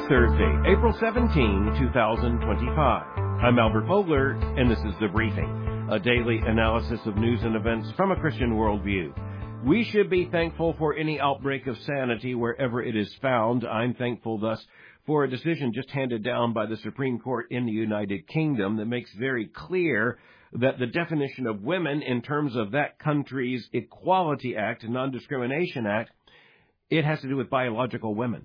Thursday, April 17, 2025. I'm Albert Vogler, and this is The Briefing, a daily analysis of news and events from a Christian worldview. We should be thankful for any outbreak of sanity wherever it is found. I'm thankful thus for a decision just handed down by the Supreme Court in the United Kingdom that makes very clear that the definition of women in terms of that country's Equality Act, Non-Discrimination Act, it has to do with biological women.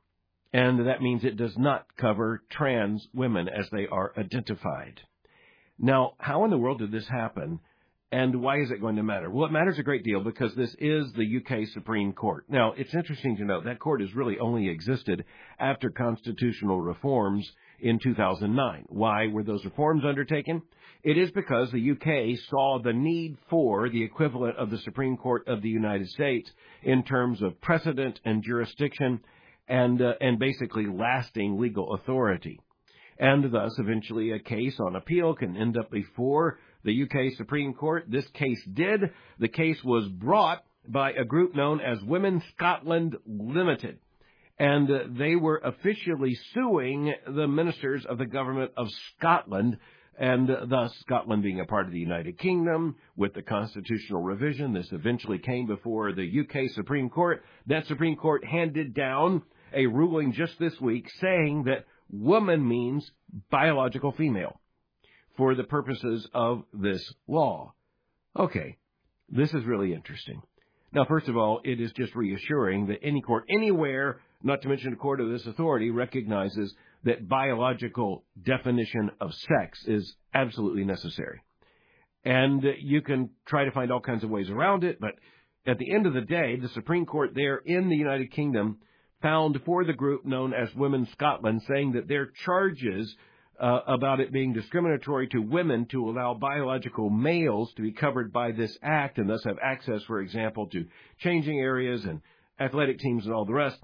And that means it does not cover trans women as they are identified. Now, how in the world did this happen, and why is it going to matter? Well, it matters a great deal because this is the UK Supreme Court. Now, it's interesting to note that court has really only existed after constitutional reforms in 2009. Why were those reforms undertaken? It is because the UK saw the need for the equivalent of the Supreme Court of the United States in terms of precedent and jurisdiction and basically lasting legal authority. And thus, eventually, a case on appeal can end up before the UK Supreme Court. This case did. The case was brought by a group known as Women Scotland Limited. And they were officially suing the ministers of the government of Scotland, and thus Scotland being a part of the United Kingdom. With the constitutional revision, this eventually came before the UK Supreme Court. That Supreme Court handed down a ruling just this week saying that woman means biological female for the purposes of this law. Okay, this is really interesting. Now, first of all, it is just reassuring that any court anywhere, not to mention a court of this authority, recognizes that biological definition of sex is absolutely necessary. And you can try to find all kinds of ways around it, but at the end of the day, the Supreme Court there in the United Kingdom found for the group known as Women Scotland, saying that their charges about it being discriminatory to women to allow biological males to be covered by this act and thus have access, for example, to changing areas and athletic teams and all the rest,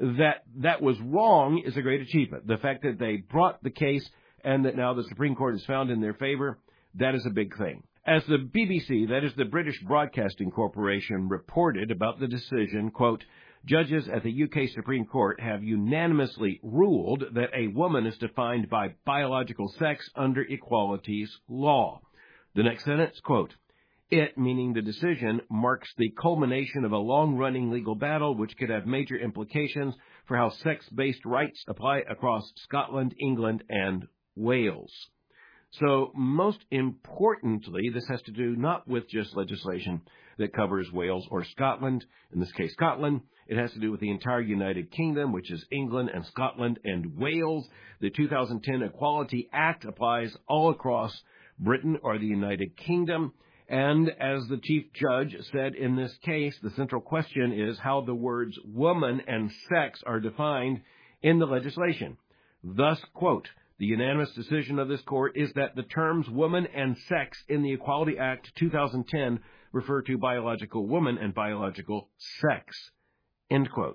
that was wrong is a great achievement. The fact that they brought the case and that now the Supreme Court has found in their favor, that is a big thing. As the BBC, that is the British Broadcasting Corporation, reported about the decision, quote, judges at the UK Supreme Court have unanimously ruled that a woman is defined by biological sex under equalities law. The next sentence, quote, it, meaning the decision, marks the culmination of a long-running legal battle which could have major implications for how sex-based rights apply across Scotland, England, and Wales. So, most importantly, this has to do not with just legislation that covers Wales or Scotland, in this case Scotland. It has to do with the entire United Kingdom, which is England and Scotland and Wales. The 2010 Equality Act applies all across Britain or the United Kingdom. And as the Chief Judge said in this case, the central question is how the words woman and sex are defined in the legislation. Thus, quote, the unanimous decision of this court is that the terms woman and sex in the Equality Act 2010 refer to biological woman and biological sex, end quote.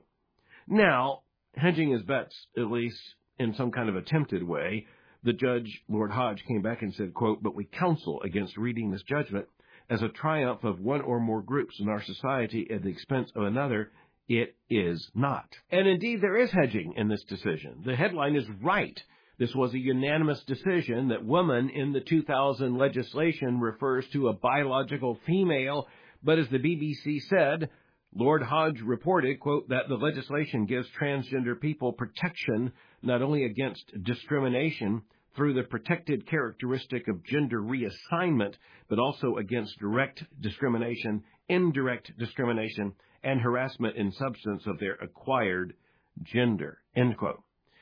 Now, hedging his bets, at least in some kind of attempted way, the judge, Lord Hodge, came back and said, quote, but we counsel against reading this judgment as a triumph of one or more groups in our society at the expense of another. It is not. And indeed, there is hedging in this decision. The headline is right. This was a unanimous decision that woman in the 2000 legislation refers to a biological female, but as the BBC said, Lord Hodge reported, quote, that the legislation gives transgender people protection not only against discrimination through the protected characteristic of gender reassignment, but also against direct discrimination, indirect discrimination, and harassment in substance of their acquired gender, end quote.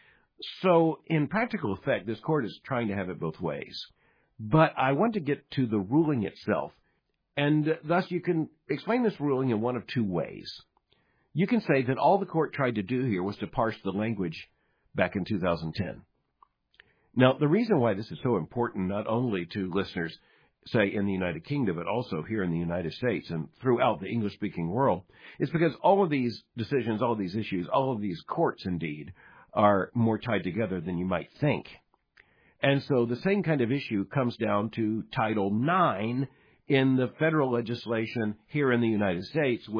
So, in practical effect, this court is trying to have it both ways. But I want to get to the ruling itself, and thus you can explain this ruling in one of two ways. You can say that all the court tried to do here was to parse the language back in 2010. Now, the reason why this is so important, not only to listeners, say, in the United Kingdom, but also here in the United States and throughout the English-speaking world, is because all of these decisions, all of these issues, all of these courts, indeed, are more tied together than you might think. And so the same kind of issue comes down to Title IX in the federal legislation here in the United States when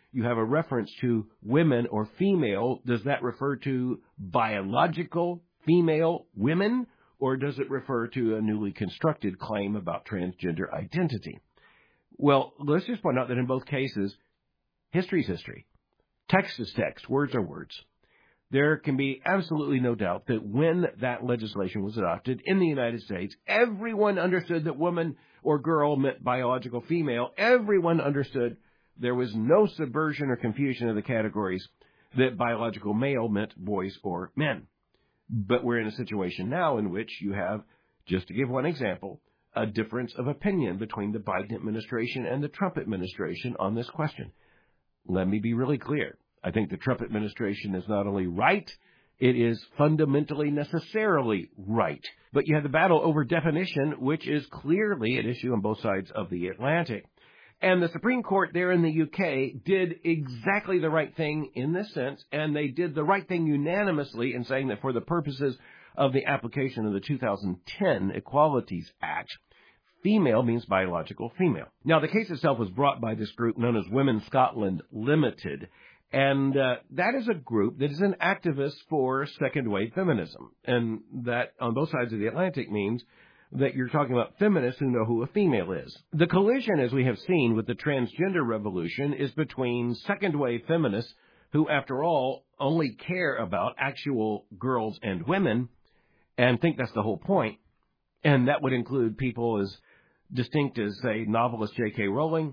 you have a reference to women or female, does that refer to biological female women, or does it refer to a newly constructed claim about transgender identity? Well, let's just point out that in both cases, history is history. Text is text. Words are words. There can be absolutely no doubt that when that legislation was adopted in the United States, everyone understood that woman or girl meant biological female. Everyone understood there was no subversion or confusion of the categories that biological male meant boys or men. But we're in a situation now in which you have, just to give one example, a difference of opinion between the Biden administration and the Trump administration on this question. Let me be really clear. I think the Trump administration is not only right, it is fundamentally necessarily right. But you have the battle over definition, which is clearly an issue on both sides of the Atlantic. And the Supreme Court there in the UK did exactly the right thing in this sense, and they did the right thing unanimously in saying that for the purposes of the application of the 2010 Equalities Act, female means biological female. Now, the case itself was brought by this group known as Women Scotland Limited, and that is a group that is an activist for second-wave feminism, and that on both sides of the Atlantic means that you're talking about feminists who know who a female is. The collision, as we have seen with the transgender revolution, is between second-wave feminists who, after all, only care about actual girls and women and think that's the whole point, and that would include people as distinct as, say, novelist J.K. Rowling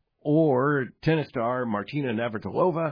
or tennis star Martina Navratilova.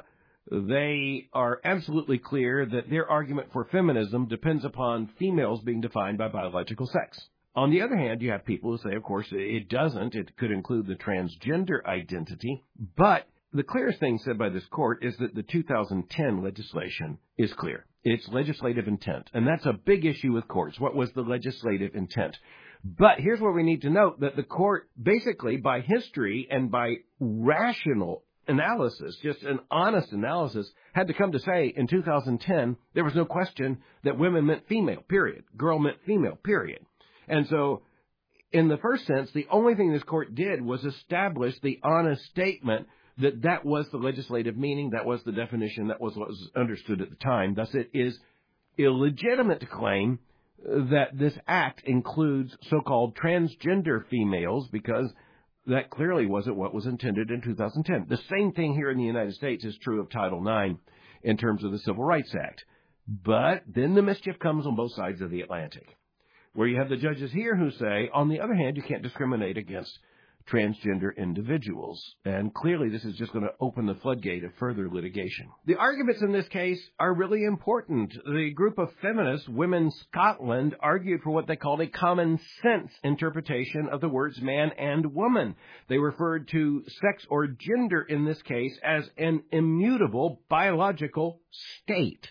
They are absolutely clear that their argument for feminism depends upon females being defined by biological sex. On the other hand, you have people who say, of course, it doesn't. It could include the transgender identity. But the clearest thing said by this court is that the 2010 legislation is clear. It's legislative intent. And that's a big issue with courts. What was the legislative intent? But here's where we need to note that the court, basically, by history and by rational analysis, just an honest analysis, had to come to say in 2010 there was no question that women meant female, period. Girl meant female, period. And so, in the first sense, the only thing this court did was establish the honest statement that that was the legislative meaning, that was the definition, that was what was understood at the time. Thus, it is illegitimate to claim that this act includes so-called transgender females, because that clearly wasn't what was intended in 2010. The same thing here in the United States is true of Title IX in terms of the Civil Rights Act. But then the mischief comes on both sides of the Atlantic, where you have the judges here who say, on the other hand, you can't discriminate against transgender individuals. And clearly this is just going to open the floodgate of further litigation. The arguments in this case are really important. The group of feminists, Women Scotland, argued for what they called a common sense interpretation of the words man and woman. They referred to sex or gender in this case as an immutable biological state.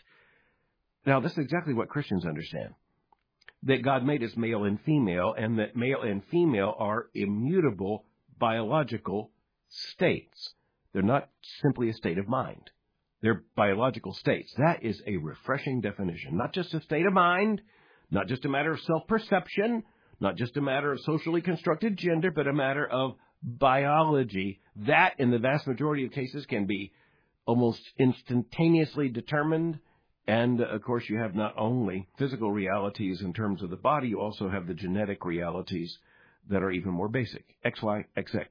Now, this is exactly what Christians understand. That God made us male and female, and that male and female are immutable biological states. They're not simply a state of mind. They're biological states. That is a refreshing definition. Not just a state of mind, not just a matter of self-perception, not just a matter of socially constructed gender, but a matter of biology. That, in the vast majority of cases, can be almost instantaneously determined. And, of course, you have not only physical realities in terms of the body, you also have the genetic realities that are even more basic. XY, XX.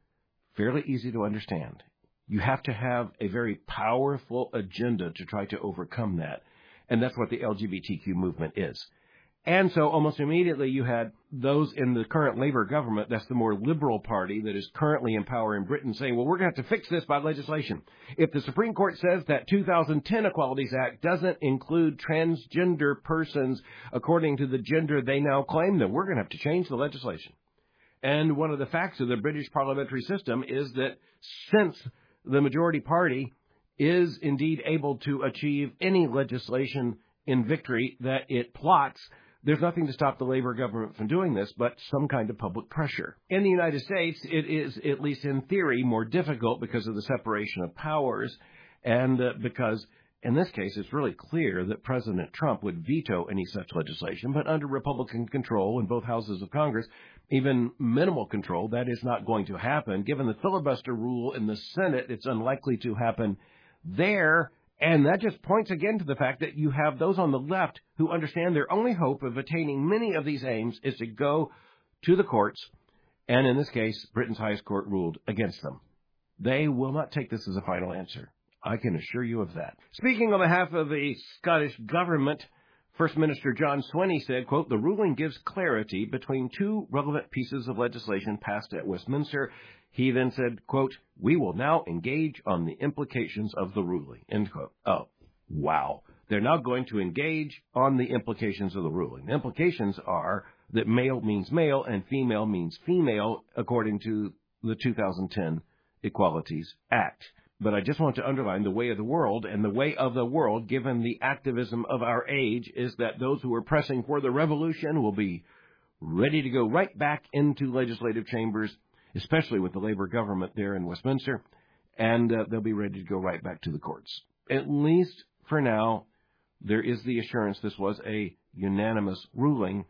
Fairly easy to understand. You have to have a very powerful agenda to try to overcome that. And that's what the LGBTQ movement is. And so almost immediately you had those in the current Labour government, that's the more liberal party that is currently in power in Britain, saying, well, we're going to have to fix this by legislation. If the Supreme Court says that 2010 Equalities Act doesn't include transgender persons according to the gender they now claim, then we're going to have to change the legislation. And one of the facts of the British parliamentary system is that since the majority party is indeed able to achieve any legislation in victory that it plots, there's nothing to stop the Labour government from doing this but some kind of public pressure. In the United States, it is, at least in theory, more difficult because of the separation of powers and because In this case, it's really clear that President Trump would veto any such legislation, but under Republican control in both houses of Congress, even minimal control, that is not going to happen. Given the filibuster rule in the Senate, it's unlikely to happen there. And that just points again to the fact that you have those on the left who understand their only hope of attaining many of these aims is to go to the courts. And in this case, Britain's highest court ruled against them. They will not take this as a final answer. I can assure you of that. Speaking on behalf of the Scottish government, First Minister John Swinney said, quote, "The ruling gives clarity between two relevant pieces of legislation passed at Westminster." He then said, quote, "We will now engage on the implications of the ruling," end quote. Oh, wow. They're now going to engage on the implications of the ruling. The implications are that male means male and female means female, according to the 2010 Equalities Act. But I just want to underline the way of the world, and the way of the world, given the activism of our age, is that those who are pressing for the revolution will be ready to go right back into legislative chambers, especially with the Labour government there in Westminster, and they'll be ready to go right back to the courts. At least for now, there is the assurance this was a unanimous ruling,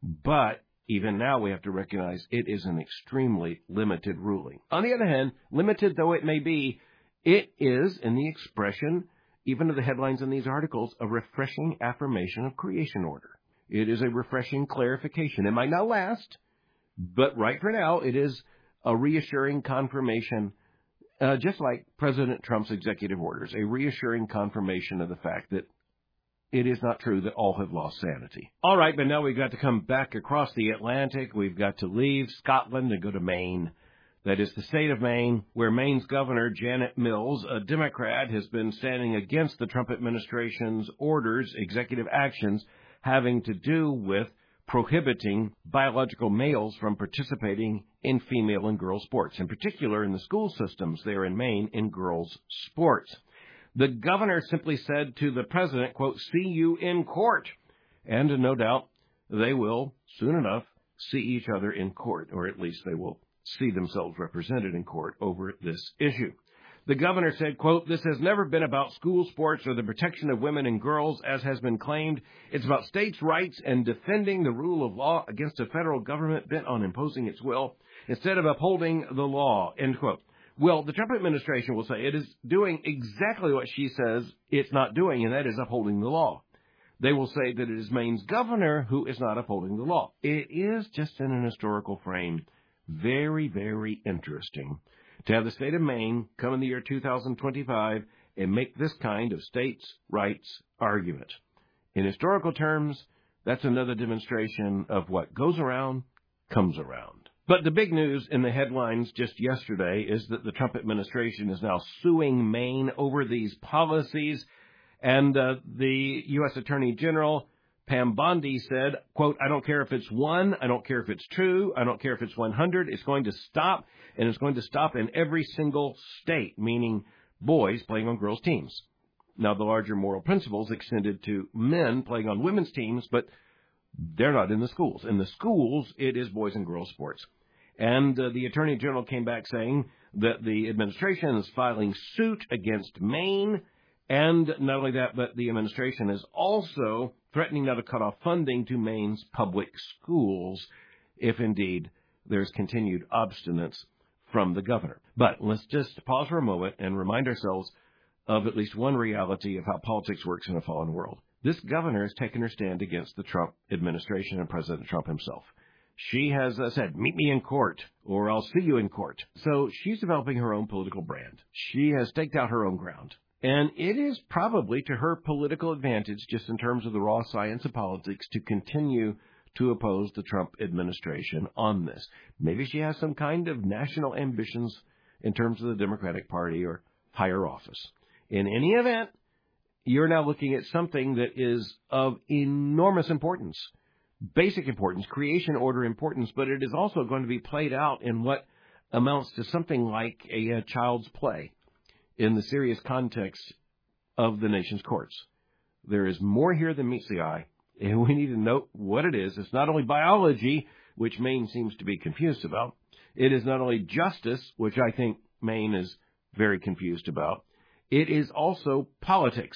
but even now we have to recognize it is an extremely limited ruling. On the other hand, limited though it may be, it is, in the expression, even of the headlines in these articles, a refreshing affirmation of creation order. It is a refreshing clarification. It might not last, but right for now, it is a reassuring confirmation, just like President Trump's executive orders, a reassuring confirmation of the fact that it is not true that all have lost sanity. All right, but now we've got to come back across the Atlantic. We've got to leave Scotland and go to Maine. That is the state of Maine, where Maine's governor, Janet Mills, a Democrat, has been standing against the Trump administration's orders, executive actions, having to do with prohibiting biological males from participating in female and girls sports, in particular in the school systems there in Maine in girls sports. The governor simply said to the president, quote, "See you in court." And no doubt they will, soon enough, see each other in court, or at least they will see themselves represented in court over this issue. The governor said, quote, "This has never been about school sports or the protection of women and girls, as has been claimed. It's about states' rights and defending the rule of law against a federal government bent on imposing its will instead of upholding the law," end quote. Well, the Trump administration will say it is doing exactly what she says it's not doing, and that is upholding the law. They will say that it is Maine's governor who is not upholding the law. It is just in an historical frame. Very, very interesting to have the state of Maine come in the year 2025 and make this kind of states' rights argument. In historical terms, that's another demonstration of what goes around, comes around. But the big news in the headlines just yesterday is that the Trump administration is now suing Maine over these policies, and the U.S. Attorney General Pam Bondi said, quote, "I don't care if it's 1, I don't care if it's 2, I don't care if it's 100, it's going to stop, and it's going to stop in every single state," meaning boys playing on girls' teams. Now, the larger moral principles extended to men playing on women's teams, but they're not in the schools. In the schools, it is boys and girls sports. And the Attorney General came back saying that the administration is filing suit against Maine. And not only that, but the administration is also threatening now to cut off funding to Maine's public schools if indeed there's continued obstinance from the governor. But let's just pause for a moment and remind ourselves of at least one reality of how politics works in a fallen world. This governor has taken her stand against the Trump administration and President Trump himself. She has said, "Meet me in court," or "I'll see you in court." So she's developing her own political brand. She has staked out her own ground. And it is probably to her political advantage, just in terms of the raw science of politics, to continue to oppose the Trump administration on this. Maybe she has some kind of national ambitions in terms of the Democratic Party or higher office. In any event, you're now looking at something that is of enormous importance, basic importance, creation order importance, but it is also going to be played out in what amounts to something like a child's play in the serious context of the nation's courts. There is more here than meets the eye, and we need to note what it is. It's not only biology, which Maine seems to be confused about. It is not only justice, which I think Maine is very confused about. It is also politics,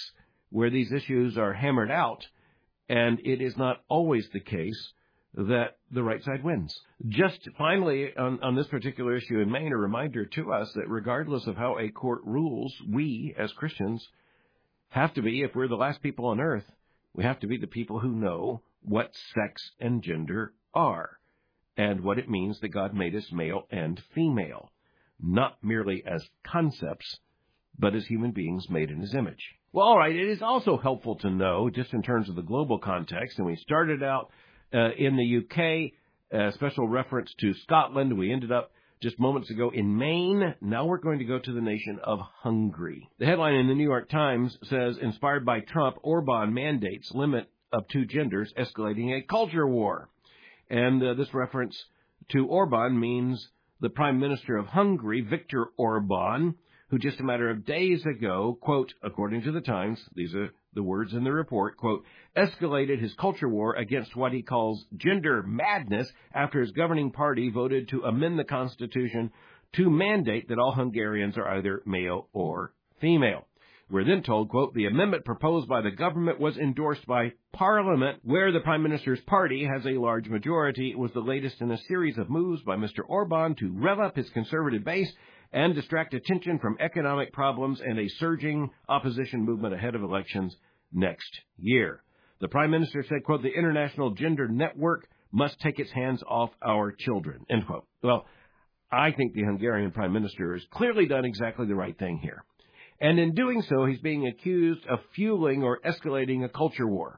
where these issues are hammered out, and it is not always the case that the right side wins. Just finally, on this particular issue in Maine, a reminder to us that regardless of how a court rules, we, as Christians, have to be, if we're the last people on earth, we have to be the people who know what sex and gender are, and what it means that God made us male and female, not merely as concepts, but as human beings made in His image. Well, all right, it is also helpful to know, just in terms of the global context, and we started out in the UK, special reference to Scotland. We ended up just moments ago in Maine. Now we're going to go to the nation of Hungary. The headline in the New York Times says, inspired by Trump, Orban mandates limit of two genders, escalating a culture war. And this reference to Orban means the Prime Minister of Hungary, Viktor Orban, who just a matter of days ago, quote, according to the Times, these are the words in the report, quote, escalated his culture war against what he calls gender madness after his governing party voted to amend the Constitution to mandate that all Hungarians are either male or female. We're then told, quote, the amendment proposed by the government was endorsed by Parliament, where the Prime Minister's party has a large majority. It was the latest in a series of moves by Mr. Orban to rev up his conservative base and distract attention from economic problems and a surging opposition movement ahead of elections next year. The Prime Minister said, quote, the International Gender Network must take its hands off our children, end quote. Well, I think the Hungarian Prime Minister has clearly done exactly the right thing here. And in doing so, he's being accused of fueling or escalating a culture war.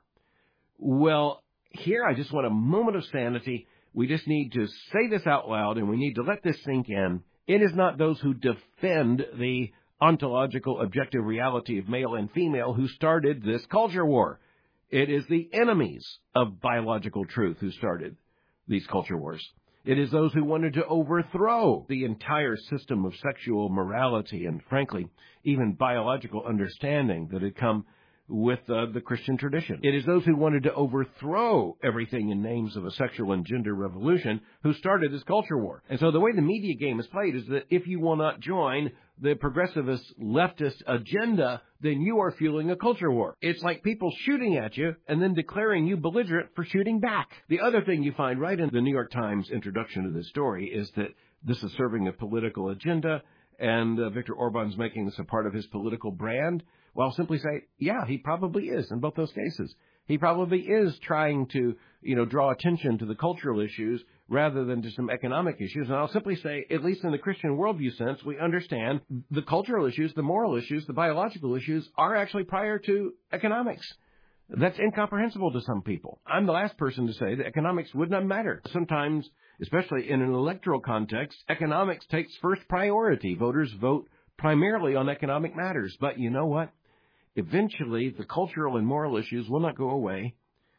Well, here I just want a moment of sanity. We just need to say this out loud, and we need to let this sink in. It is not those who defend the ontological objective reality of male and female who started this culture war. It is the enemies of biological truth who started these culture wars. It is those who wanted to overthrow the entire system of sexual morality and, frankly, even biological understanding that had come with the Christian tradition. It is those who wanted to overthrow everything in names of a sexual and gender revolution who started this culture war. And so the way the media game is played is that if you will not join the progressivist leftist agenda, then you are fueling a culture war. It's like people shooting at you and then declaring you belligerent for shooting back. The other thing you find right in the New York Times introduction to this story is that this is serving a political agenda, and Viktor Orban's making this a part of his political brand. Well, I'll simply say, yeah, he probably is in both those cases. He probably is trying to, draw attention to the cultural issues rather than to some economic issues. And I'll simply say, at least in the Christian worldview sense, we understand the cultural issues, the moral issues, the biological issues are actually prior to economics. That's incomprehensible to some people. I'm the last person to say that economics would not matter. Sometimes, especially in an electoral context, economics takes first priority. Voters vote primarily on economic matters. But you know what? Eventually, the cultural and moral issues will not go away.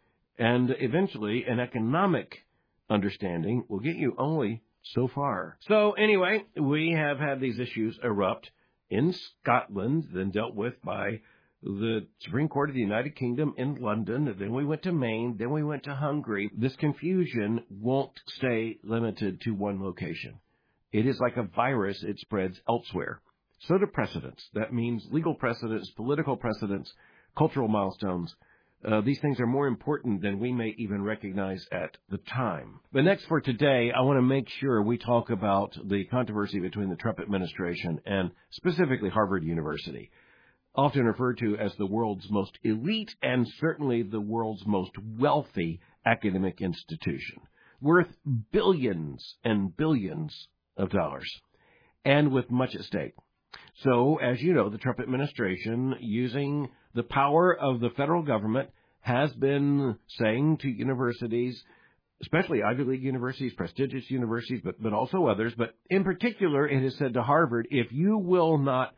And eventually, an economic understanding will get you only so far. So anyway, we have had these issues erupt in Scotland, then dealt with by the Supreme Court of the United Kingdom in London. Then we went to Maine. Then we went to Hungary. This confusion won't stay limited to one location. It is like a virus. It spreads elsewhere. So do precedents. That means legal precedents, political precedents, cultural milestones. These things are more important than we may even recognize at the time. But next for today, I want to make sure we talk about the controversy between the Trump administration and specifically Harvard University, often referred to as the world's most elite and certainly the world's most wealthy academic institution, worth billions and billions of dollars, and with much at stake. So, as you know, the Trump administration, using the power of the federal government, has been saying to universities, especially Ivy League universities, prestigious universities, but also others, but in particular, it has said to Harvard, if you will not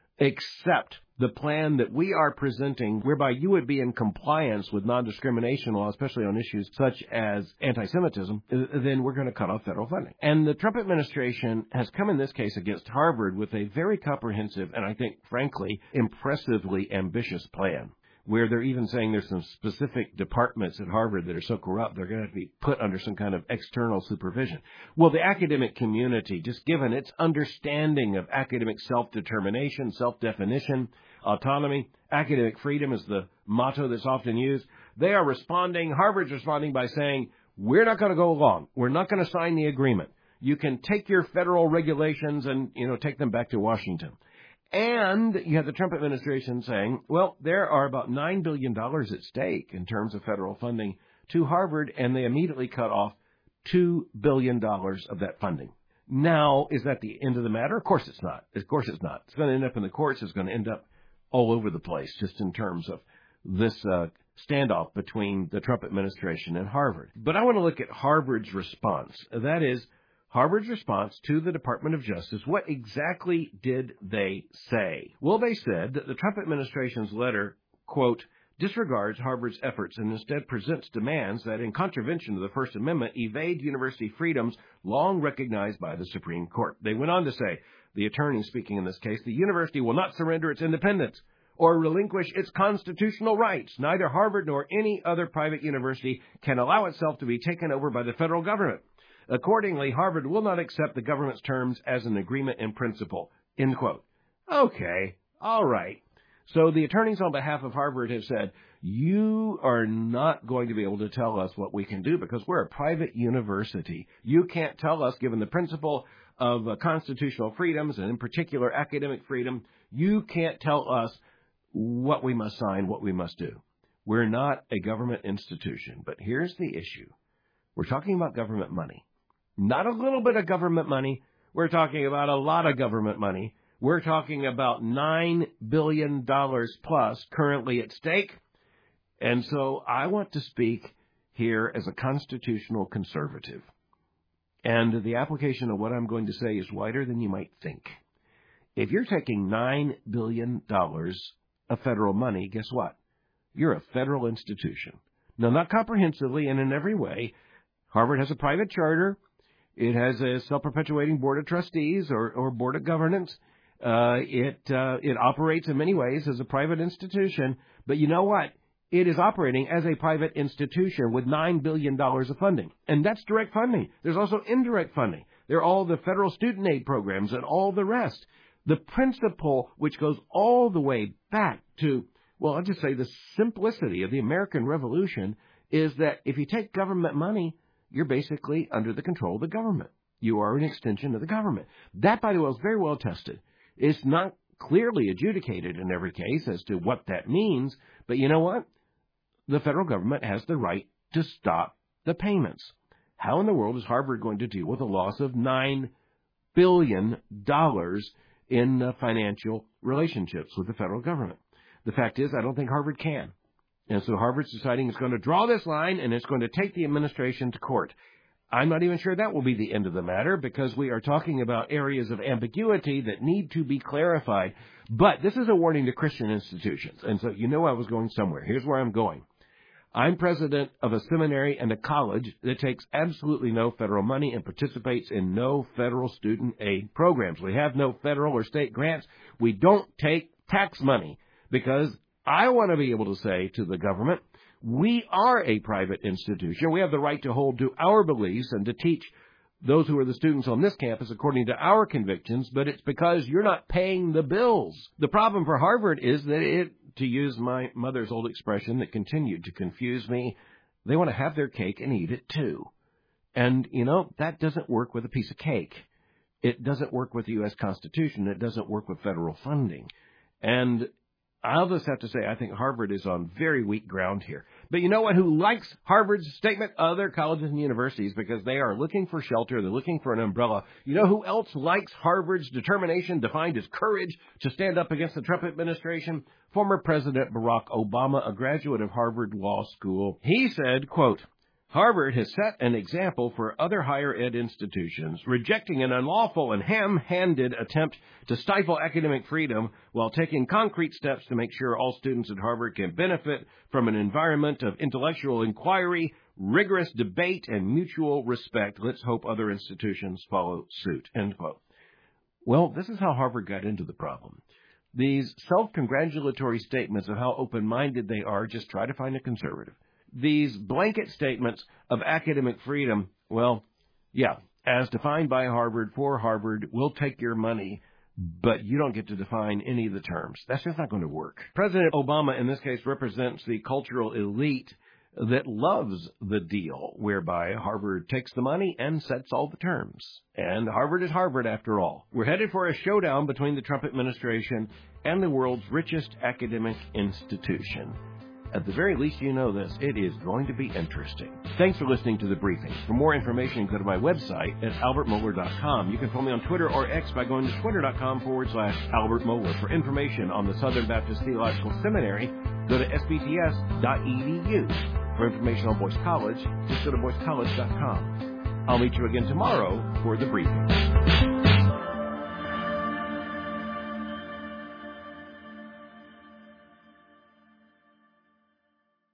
accept the plan that we are presenting, whereby you would be in compliance with non-discrimination law, especially on issues such as anti-Semitism, then we're going to cut off federal funding. And the Trump administration has come in this case against Harvard with a very comprehensive and I think, frankly, impressively ambitious plan. where they're even saying there's some specific departments at Harvard that are so corrupt they're going to have to be put under some kind of external supervision. Well, the academic community, just given its understanding of academic self-determination, self-definition, autonomy, academic freedom is the motto that's often used, they are responding, Harvard's responding by saying, we're not going to go along. We're not going to sign the agreement. You can take your federal regulations and, take them back to Washington. And you have the Trump administration saying, well, there are about $9 billion at stake in terms of federal funding to Harvard, and they immediately cut off $2 billion of that funding. Now, is that the end of the matter? Of course it's not. Of course it's not. It's going to end up in the courts. It's going to end up all over the place just in terms of this standoff between the Trump administration and Harvard. But I want to look at Harvard's response. That is, Harvard's response to the Department of Justice. What exactly did they say? Well, they said that the Trump administration's letter, quote, disregards Harvard's efforts and instead presents demands that, in contravention of the First Amendment, evade university freedoms long recognized by the Supreme Court. They went on to say, the attorney speaking in this case, the university will not surrender its independence or relinquish its constitutional rights. Neither Harvard nor any other private university can allow itself to be taken over by the federal government. Accordingly, Harvard will not accept the government's terms as an agreement in principle, end quote. Okay, all right. So the attorneys on behalf of Harvard have said, you are not going to be able to tell us what we can do because we're a private university. You can't tell us, given the principle of constitutional freedoms, and in particular academic freedom, you can't tell us what we must sign, what we must do. We're not a government institution. But here's the issue. We're talking about government money. Not a little bit of government money. We're talking about a lot of government money. We're talking about $9 billion plus currently at stake. And so I want to speak here as a constitutional conservative. And the application of what I'm going to say is wider than you might think. If you're taking $9 billion of federal money, guess what? You're a federal institution. Now, not comprehensively and in every way. Harvard has a private charter. It has a self-perpetuating board of trustees or board of governance. It operates in many ways as a private institution. But you know what? It is operating as a private institution with $9 billion of funding. And that's direct funding. There's also indirect funding. There are all the federal student aid programs and all the rest. The principle, which goes all the way back to, well, I'll just say the simplicity of the American Revolution, is that if you take government money, you're basically under the control of the government. You are an extension of the government. That, by the way, is very well tested. It's not clearly adjudicated in every case as to what that means, but you know what? The federal government has the right to stop the payments. How in the world is Harvard going to deal with a loss of $9 billion in financial relationships with the federal government? The fact is, I don't think Harvard can. And so Harvard's deciding it's going to draw this line, and it's going to take the administration to court. I'm not even sure that will be the end of the matter, because we are talking about areas of ambiguity that need to be clarified. But this is a warning to Christian institutions. And so you know I was going somewhere. Here's where I'm going. I'm president of a seminary and a college that takes absolutely no federal money and participates in no federal student aid programs. We have no federal or state grants. We don't take tax money because I want to be able to say to the government, we are a private institution. We have the right to hold to our beliefs and to teach those who are the students on this campus according to our convictions, but it's because you're not paying the bills. The problem for Harvard is that it, to use my mother's old expression that continued to confuse me, they want to have their cake and eat it too. And, that doesn't work with a piece of cake. It doesn't work with the U.S. Constitution. It doesn't work with federal funding. And I'll just have to say, I think Harvard is on very weak ground here. But you know what? Who likes Harvard's statement? Other colleges and universities, because they are looking for shelter. They're looking for an umbrella. You know who else likes Harvard's determination, defined as courage, to stand up against the Trump administration? Former President Barack Obama, a graduate of Harvard Law School. He said, quote, Harvard has set an example for other higher ed institutions, rejecting an unlawful and ham-handed attempt to stifle academic freedom while taking concrete steps to make sure all students at Harvard can benefit from an environment of intellectual inquiry, rigorous debate, and mutual respect. Let's hope other institutions follow suit, end quote. Well, this is how Harvard got into the problem. These self-congratulatory statements of how open-minded they are, just try to find a conservative. These blanket statements of academic freedom, well, yeah, as defined by Harvard, for Harvard, we'll take your money, but you don't get to define any of the terms. That's just not going to work. President Obama, in this case, represents the cultural elite that loves the deal, whereby Harvard takes the money and sets all the terms. And Harvard is Harvard, after all. We're headed for a showdown between the Trump administration and the world's richest academic institution. At the very least, you know this. It is going to be interesting. Thanks for listening to The Briefing. For more information, go to my website at albertmohler.com. You can follow me on Twitter or X by going to twitter.com/Albert Mohler. For information on the Southern Baptist Theological Seminary, go to sbts.edu. For information on Boyce College, just go to boycecollege.com. I'll meet you again tomorrow for The Briefing.